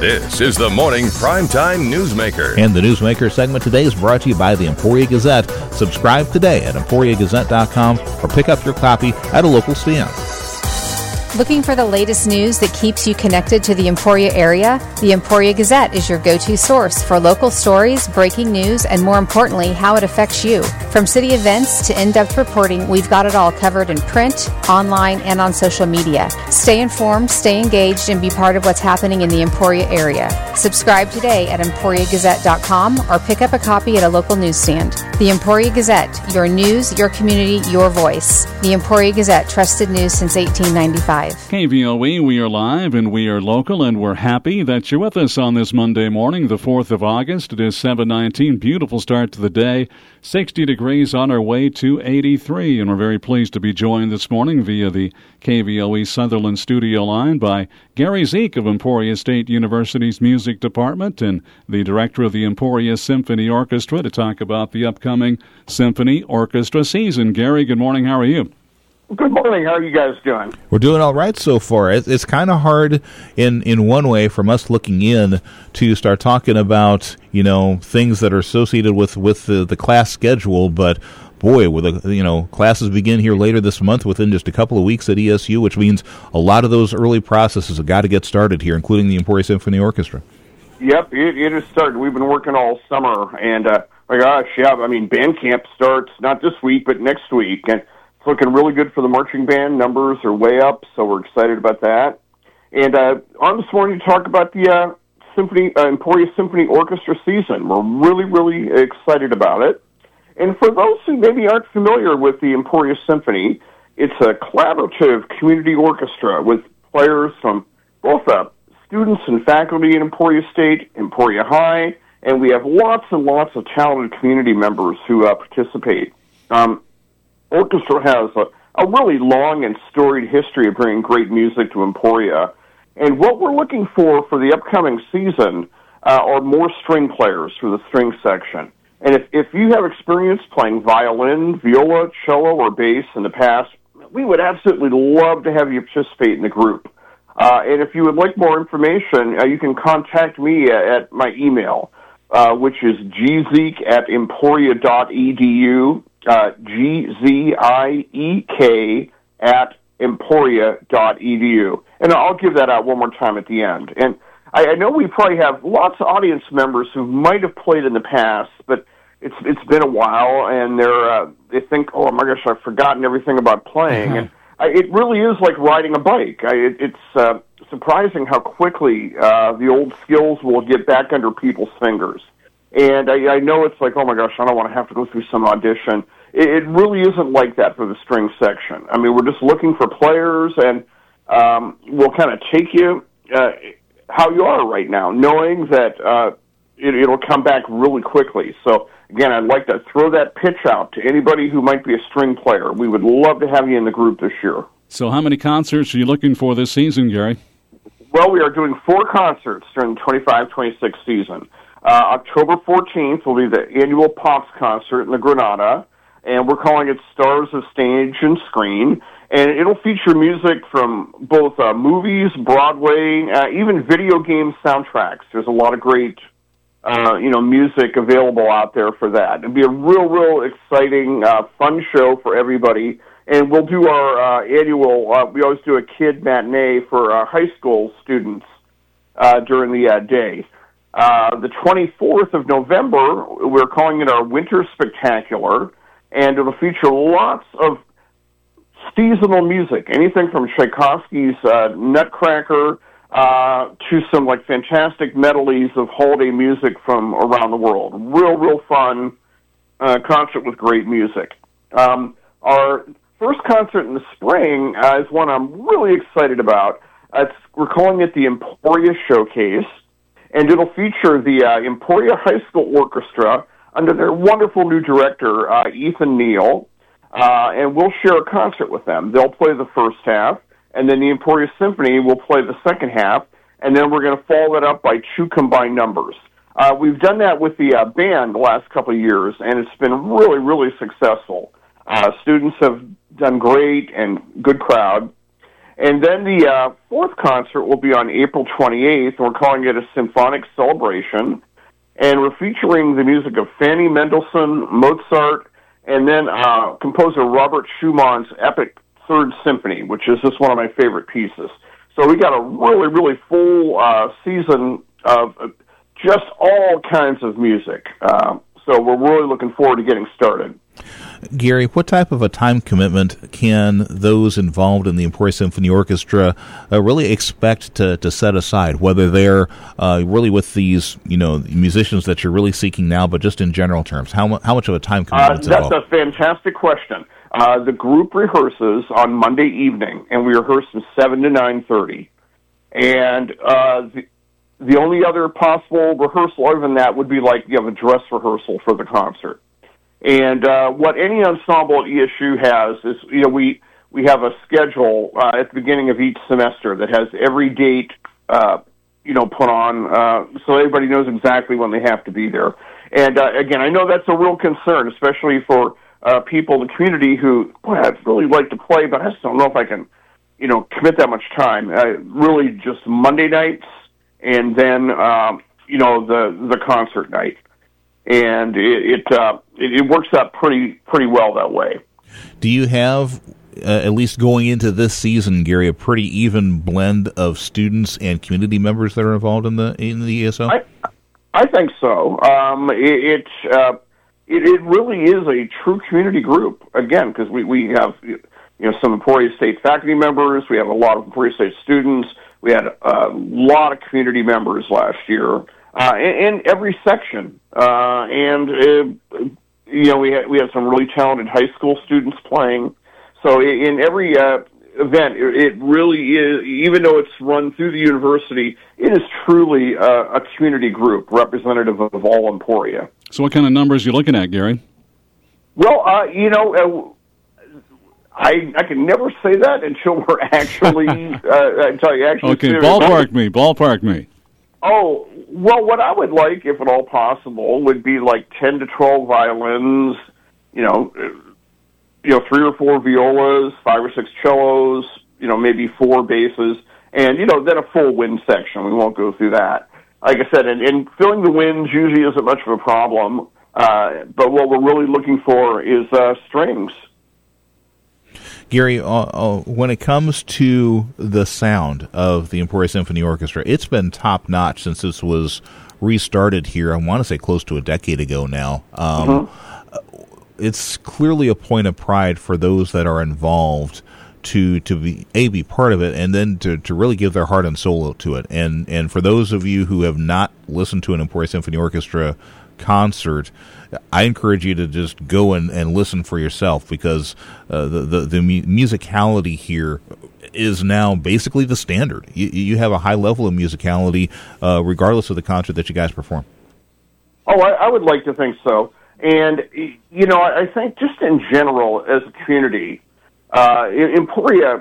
This is the Morning Primetime Newsmaker. And the Newsmaker segment today is brought to you by the Emporia Gazette. Subscribe today at EmporiaGazette.com or pick up your copy at a local stand. Looking for the latest news that keeps you connected to the Emporia area? The Emporia Gazette is your go-to source for local stories, breaking news, and more importantly, how it affects you. From city events to in-depth reporting, we've got it all covered in print, online, and on social media. Stay informed, stay engaged, and be part of what's happening in the Emporia area. Subscribe today at EmporiaGazette.com or pick up a copy at a local newsstand. The Emporia Gazette, your news, your community, your voice. The Emporia Gazette, trusted news since 1895. KVOE, we are live and we are local, and we're happy that you're with us on this Monday morning, the 4th of August. It is 7:19. Beautiful start to the day. 60 degrees on our way to 83, and we're very pleased to be joined this morning via the KVOE Sutherland studio line by Gary Zeke of Emporia State University's Music Department and the director of the Emporia Symphony Orchestra to talk about the upcoming Symphony Orchestra season. Gary, good morning. How are you? Good morning. How are you guys doing? We're doing all right so far. It's kind of hard in one way from us looking in to start talking about, things that are associated with the class schedule, but boy, classes begin here later this month within just a couple of weeks at ESU, which means a lot of those early processes have got to get started here, including the Emporia Symphony Orchestra. Yep, it has started. We've been working all summer, and my gosh, yeah, band camp starts not this week, but next week, and it's looking really good for the marching band. Numbers are way up, so we're excited about that. And on this morning to talk about the Emporia Symphony Orchestra season. We're really, really excited about it. And for those who maybe aren't familiar with the Emporia Symphony, it's a collaborative community orchestra with players from both students and faculty in Emporia State, Emporia High, and we have lots and lots of talented community members who participate. Orchestra has a really long and storied history of bringing great music to Emporia. And what we're looking for the upcoming season are more string players for the string section. And if you have experience playing violin, viola, cello, or bass in the past, we would absolutely love to have you participate in the group. And if you would like more information, you can contact me at my email, which is gzeek@emporia.edu. gziek@emporia.edu. And I'll give that out one more time at the end. And I know we probably have lots of audience members who might have played in the past, but it's been a while, and they think, oh my gosh, I've forgotten everything about playing. Mm-hmm. And it really is like riding a bike. It's surprising how quickly the old skills will get back under people's fingers. And I know it's like, oh my gosh, I don't want to have to go through some audition. It really isn't like that for the string section. We're just looking for players, and we'll kind of take you how you are right now, knowing that it'll come back really quickly. So, again, I'd like to throw that pitch out to anybody who might be a string player. We would love to have you in the group this year. So how many concerts are you looking for this season, Gary? Well, we are doing 4 concerts during the 25-26 season. October 14th will be the annual Pops concert in the Granada, and we're calling it Stars of Stage and Screen. And it'll feature music from both movies, Broadway, even video game soundtracks. There's a lot of great, music available out there for that. It'll be a real exciting, fun show for everybody. And we'll do our annual, we always do a kid matinee for high school students during the day. The 24th of November, we're calling it our Winter Spectacular, and it'll feature lots of seasonal music, anything from Tchaikovsky's Nutcracker to some fantastic medleys of holiday music from around the world. Real fun concert with great music. Our first concert in the spring is one I'm really excited about. We're calling it the Emporia Showcase, and it'll feature the Emporia High School Orchestra under their wonderful new director, Ethan Neal, and we'll share a concert with them. They'll play the first half, and then the Emporia Symphony will play the second half, and then we're going to follow that up by 2 combined numbers. We've done that with the band the last couple of years, and it's been really successful. Students have done great and good crowd. And then the fourth concert will be on April 28th. We're calling it a symphonic celebration. And we're featuring the music of Fanny Mendelssohn, Mozart, and then composer Robert Schumann's epic Third Symphony, which is just one of my favorite pieces. So we got a really, really full season of just all kinds of music. So we're really looking forward to getting started. Gary, what type of a time commitment can those involved in the Emporia Symphony Orchestra really expect to set aside, whether they're really with these, musicians that you're really seeking now, but just in general terms? How much of a time commitment is involved? That's a fantastic question. The group rehearses on Monday evening, and we rehearse from 7 to 9:30. And the only other possible rehearsal other than that would be like a dress rehearsal for the concert. And what any ensemble at ESU has is, we have a schedule at the beginning of each semester that has every date, put on, so everybody knows exactly when they have to be there. And again, I know that's a real concern, especially for people in the community who, I'd really like to play, but I just don't know if I can, commit that much time. Really, just Monday nights, and then the concert night. And it works out pretty well that way. Do you have, at least going into this season, Gary, a pretty even blend of students and community members that are involved in the ESO? I think so. It really is a true community group. Again, because we have some Emporia State faculty members, we have a lot of Emporia State students, we had a lot of community members last year. In every section, we had some really talented high school students playing. So in every event, it really is. Even though it's run through the university, it is truly a community group representative of all Emporia. So, what kind of numbers are you looking at, Gary? Well, I can never say that until we're actually until you actually. Okay, ballpark me. Oh, well, what I would like, if at all possible, would be like 10 to 12 violins, 3 or 4 violas, 5 or 6 cellos, maybe 4 basses, and, then a full wind section. We won't go through that. Like I said, and filling the winds usually isn't much of a problem, but what we're really looking for is strings. Gary, when it comes to the sound of the Emporia Symphony Orchestra, it's been top-notch since this was restarted here, I want to say close to a decade ago now. It's clearly a point of pride for those that are involved to be part of it, and then to really give their heart and soul to it. And for those of you who have not listened to an Emporia Symphony Orchestra concert, I encourage you to just go and listen for yourself, because the musicality here is now basically the standard. You have a high level of musicality regardless of the concert that you guys perform. Oh, I would like to think so. And, I think just in general, as a community, Emporia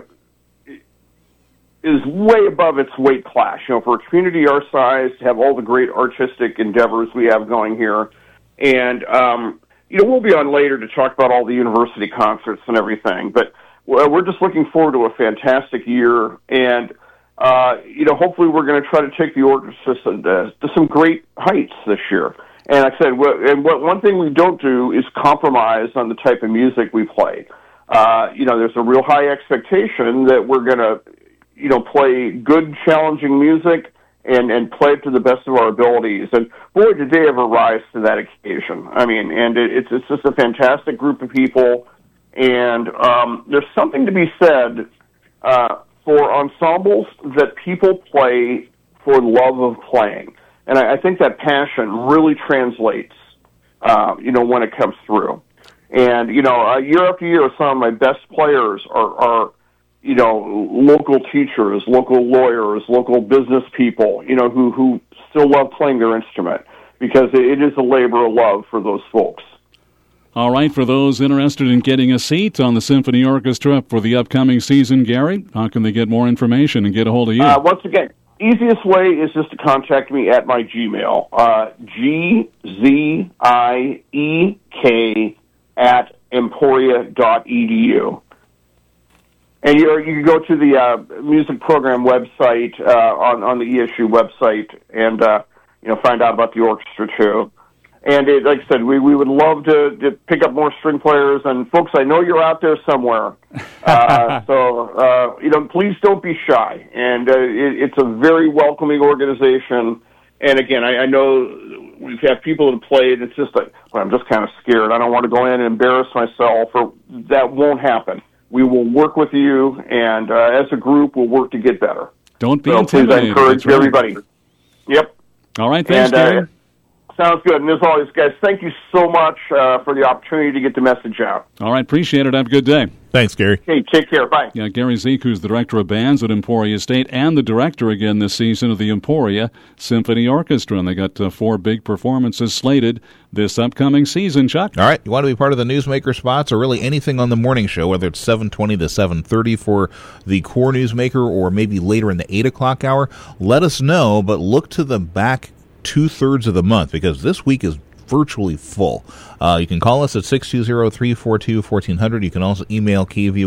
is way above its weight class. For a community our size, to have all the great artistic endeavors we have going here. And, we'll be on later to talk about all the university concerts and everything. But we're just looking forward to a fantastic year. And, hopefully we're going to try to take the orchestra to some great heights this year. And like I said, one thing we don't do is compromise on the type of music we play. There's a real high expectation that we're going to, play good, challenging music and play it to the best of our abilities. And boy, did they ever rise to that occasion. I mean, and it's just a fantastic group of people. And there's something to be said for ensembles that people play for love of playing. And I think that passion really translates, when it comes through. And, year after year, some of my best players are local teachers, local lawyers, local business people, who still love playing their instrument, because it is a labor of love for those folks. All right, for those interested in getting a seat on the Symphony Orchestra for the upcoming season, Gary, how can they get more information and get a hold of you? Once again, easiest way is just to contact me at my Gmail, gziek@emporia.edu. And you can go to the music program website on the ESU website and find out about the orchestra too. And like I said, we would love to pick up more string players. And folks, I know you're out there somewhere, so please don't be shy. And it's a very welcoming organization. And again, I know we've had people that have played. It's just like, well, I'm just kind of scared. I don't want to go in and embarrass myself. Or that won't happen. We will work with you, and as a group, we'll work to get better. Don't be intimidated. Please encourage everybody. Yep. All right, thanks, Gary. Sounds good. And as always, guys, thank you so much for the opportunity to get the message out. All right, appreciate it. Have a good day. Thanks, Gary. Hey, take care. Bye. Yeah, Gary Zeke, who's the director of bands at Emporia State and the director again this season of the Emporia Symphony Orchestra. And they got 4 big performances slated this upcoming season, Chuck. All right, you want to be part of the Newsmaker spots or really anything on the morning show, whether it's 7:20 to 7:30 for the core Newsmaker or maybe later in the 8 o'clock hour, let us know, but look to the back 2/3 of the month because this week is virtually full. You can call us at 620-342-1400. You can also email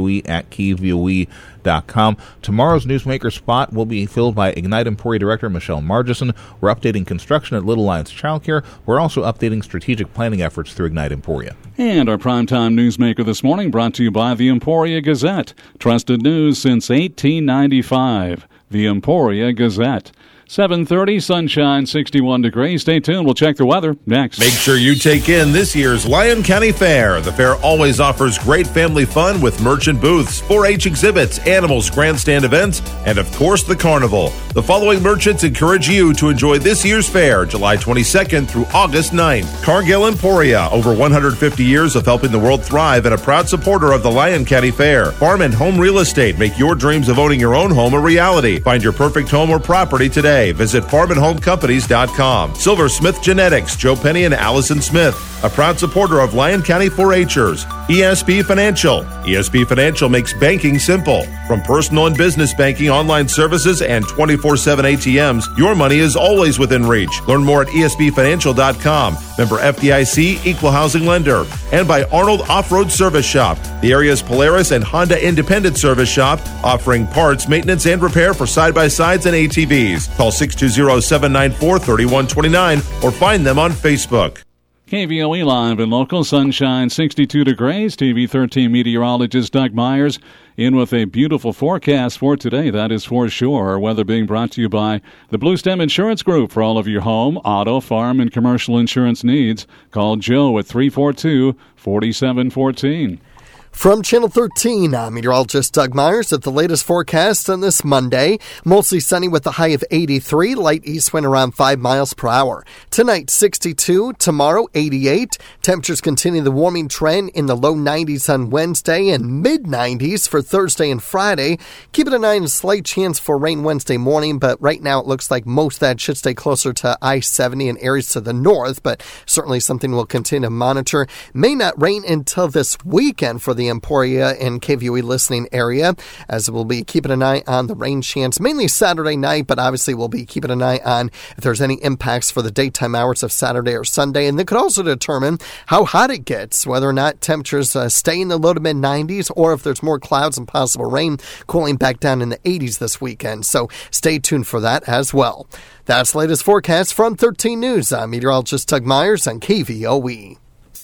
kvoe@kvoe.com. Tomorrow's Newsmaker spot will be filled by Ignite Emporia Director Michelle Margison. We're updating construction at Little Lions Childcare. We're also updating strategic planning efforts through Ignite Emporia. And our primetime Newsmaker this morning brought to you by the Emporia Gazette. Trusted news since 1895. The Emporia Gazette. 7:30, sunshine, 61 degrees. Stay tuned. We'll check the weather next. Make sure you take in this year's Lyon County Fair. The fair always offers great family fun with merchant booths, 4-H exhibits, animals, grandstand events, and of course the carnival. The following merchants encourage you to enjoy this year's fair, July 22nd through August 9th. Cargill Emporia, over 150 years of helping the world thrive and a proud supporter of the Lyon County Fair. Farm and home real estate. Make your dreams of owning your own home a reality. Find your perfect home or property today. Visit farmandhomecompanies.com. Silversmith Genetics, Joe Penny and Allison Smith, a proud supporter of Lyon County 4-H'ers. ESP Financial. ESP Financial makes banking simple. From personal and business banking, online services, and 24/7 ATMs, your money is always within reach. Learn more at ESPFinancial.com. Member FDIC, equal housing lender. And by Arnold Off-Road Service Shop, the area's Polaris and Honda independent service shop, offering parts, maintenance, and repair for side-by-sides and ATVs. Call 620-794-3129 or find them on Facebook. KVOE Live and Local, sunshine, 62 degrees. TV 13 meteorologist Doug Myers in with a beautiful forecast for today. That is for sure. Our weather being brought to you by the Blue Stem Insurance Group for all of your home, auto, farm, and commercial insurance needs. Call Joe at 342-4714. From Channel 13, I'm meteorologist Doug Myers at the latest forecast on this Monday. Mostly sunny with a high of 83, light east wind around 5 miles per hour. Tonight, 62, tomorrow, 88. Temperatures continue the warming trend in the low 90s on Wednesday and mid-90s for Thursday and Friday. Keep it an eye on a slight chance for rain Wednesday morning, but right now it looks like most of that should stay closer to I-70 and areas to the north, but certainly something we'll continue to monitor. May not rain until this weekend for the Emporia and KVOE listening area, as we'll be keeping an eye on the rain chance mainly Saturday night, but obviously we'll be keeping an eye on if there's any impacts for the daytime hours of Saturday or Sunday, and they could also determine how hot it gets, whether or not temperatures stay in the low to mid 90s or if there's more clouds and possible rain cooling back down in the 80s this weekend. So stay tuned for that as well. That's the latest forecast from 13 News. I'm meteorologist Doug Myers on KVOE.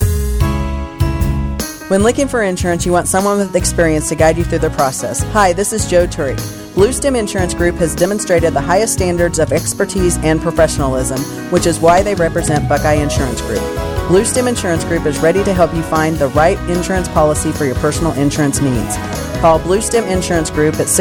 When looking for insurance, you want someone with experience to guide you through the process. Hi, this is Joe Turi. Blue Stem Insurance Group has demonstrated the highest standards of expertise and professionalism, which is why they represent Buckeye Insurance Group. Blue Stem Insurance Group is ready to help you find the right insurance policy for your personal insurance needs. Call Blue Stem Insurance Group at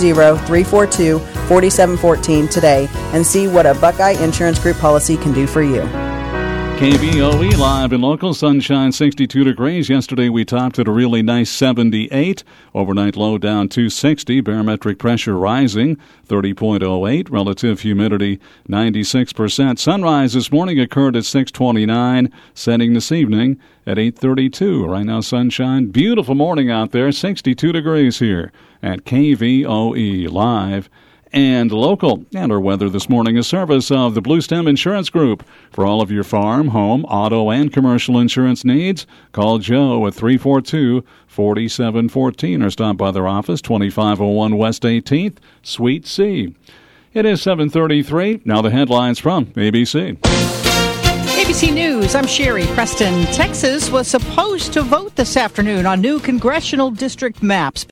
620-342-4714 today and see what a Buckeye Insurance Group policy can do for you. KVOE Live and Local, sunshine, 62 degrees. Yesterday we topped at a really nice 78. Overnight low down to 60. Barometric pressure rising, 30.08. Relative humidity, 96%. Sunrise this morning occurred at 6:29. Setting this evening at 8:32. Right now, sunshine. Beautiful morning out there. 62 degrees here at KVOE Live and local. And our weather this morning is service of the Blue Stem Insurance Group. For all of your farm, home, auto, and commercial insurance needs, call Joe at 342-4714 or stop by their office, 2501 West 18th, Suite C. It is 7:33. Now the headlines from ABC. ABC News, I'm Sherry Preston. Texas was supposed to vote this afternoon on new congressional district maps.